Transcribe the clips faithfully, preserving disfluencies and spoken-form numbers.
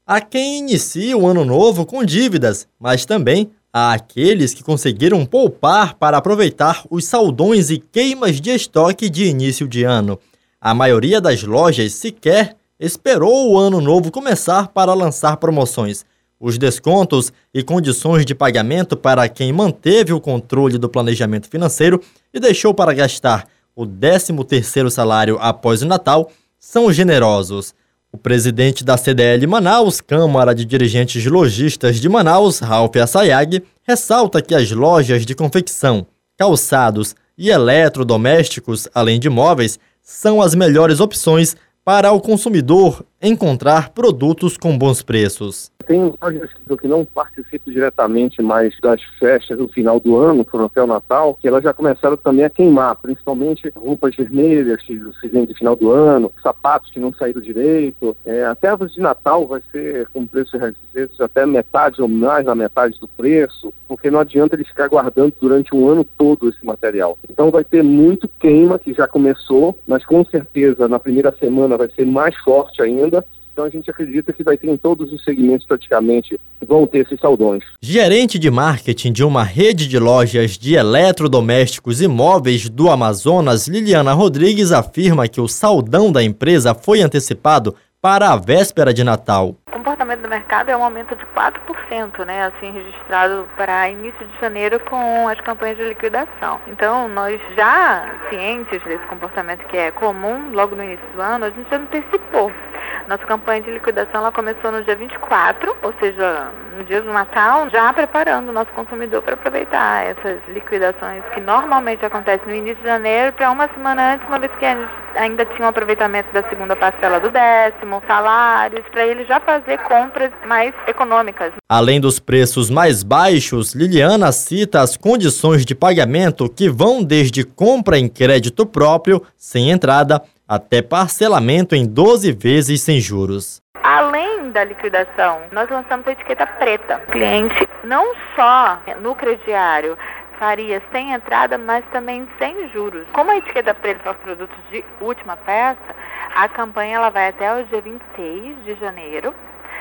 Há quem inicie o ano novo com dívidas, mas também há aqueles que conseguiram poupar para aproveitar os saldões e queimas de estoque de início de ano. A maioria das lojas sequer esperou o ano novo começar para lançar promoções. Os descontos e condições de pagamento para quem manteve o controle do planejamento financeiro e deixou para gastar o décimo terceiro salário após o Natal são generosos. O presidente da C D L Manaus, Câmara de Dirigentes Lojistas de Manaus, Ralph Assayag, ressalta que as lojas de confecção, calçados e eletrodomésticos, além de móveis, são as melhores opções para o consumidor encontrar produtos com bons preços. Tem lojas que não participam diretamente mais das festas do final do ano, foram até o Natal, que elas já começaram também a queimar, principalmente roupas vermelhas que se vende no final do ano, sapatos que não saíram direito, é, até árvores de Natal vai ser com preço às vezes até metade ou mais da metade do preço, porque não adianta eles ficar guardando durante um ano todo esse material. Então vai ter muito queima, que já começou, mas com certeza na primeira semana vai ser mais forte ainda. Então a gente acredita que vai ter em todos os segmentos praticamente vão ter esses saldões. Gerente de marketing de uma rede de lojas de eletrodomésticos e móveis do Amazonas, Liliana Rodrigues, afirma que o saldão da empresa foi antecipado para a véspera de Natal. O comportamento do mercado é um aumento de quatro por cento, né, assim, registrado para início de janeiro com as campanhas de liquidação. Então, nós já cientes desse comportamento que é comum logo no início do ano, a gente antecipou. Nossa campanha de liquidação ela começou no dia vinte e quatro, ou seja, no dia do Natal, já preparando o nosso consumidor para aproveitar essas liquidações que normalmente acontecem no início de janeiro para uma semana antes, uma vez que a gente ainda tinha o aproveitamento da segunda parcela do décimo, salários, para ele já fazer compras mais econômicas. Além dos preços mais baixos, Liliana cita as condições de pagamento que vão desde compra em crédito próprio, sem entrada, até parcelamento em doze vezes sem juros. Além da liquidação, nós lançamos a etiqueta preta. O cliente não só no crediário faria sem entrada, mas também sem juros. Como a etiqueta preta são os produtos de última peça, a campanha ela vai até o dia vinte e seis de janeiro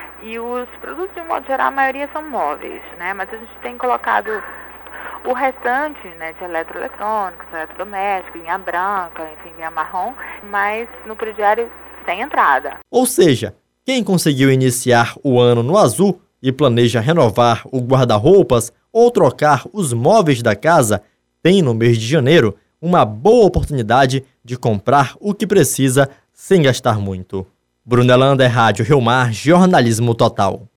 e os produtos, de um modo geral, a maioria são móveis, né? Mas a gente tem colocado o restante, né, de eletroeletrônicos, eletrodomésticos, linha branca, enfim, linha marrom, mas no crediário sem entrada. Ou seja, quem conseguiu iniciar o ano no azul e planeja renovar o guarda-roupas ou trocar os móveis da casa, tem no mês de janeiro uma boa oportunidade de comprar o que precisa sem gastar muito. Brunelanda é Rádio Rio Mar, Jornalismo Total.